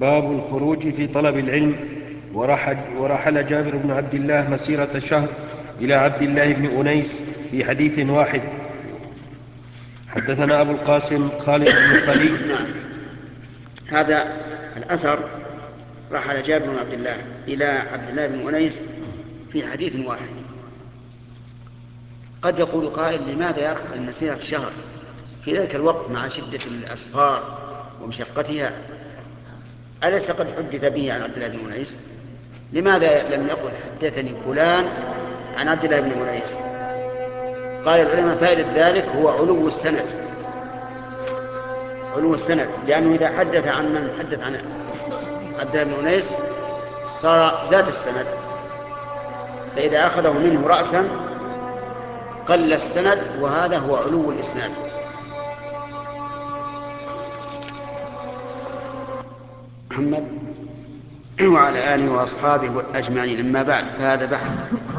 باب الخروج في طلب العلم. ورحل جابر بن عبد الله مسيرة شهر إلى عبد الله بن أنيس في حديث واحد. حدثنا أبو القاسم خالد بن خليل. هذا الأثر رحل جابر بن عبد الله إلى عبد الله بن أنيس في حديث واحد. قد يقول قائل: لماذا يرحل مسيرة شهر في ذلك الوقت مع شدة الأسفار ومشقتها؟ أليس قد حدث به عن عبد الله بن أنيس؟ لماذا لم يقل حدثني فلان عن عبد الله بن أنيس؟ قال العلماء: فائدة ذلك هو علو السند، لأنه إذا حدث عن من حدث عن عبد الله بن أنيس صار زاد السند، فإذا أخذه منه رأسا قل السند، وهذا هو علو الإسناد. محمد وعلى آله وأصحابه أجمعين. أما بعد، فهذا بحث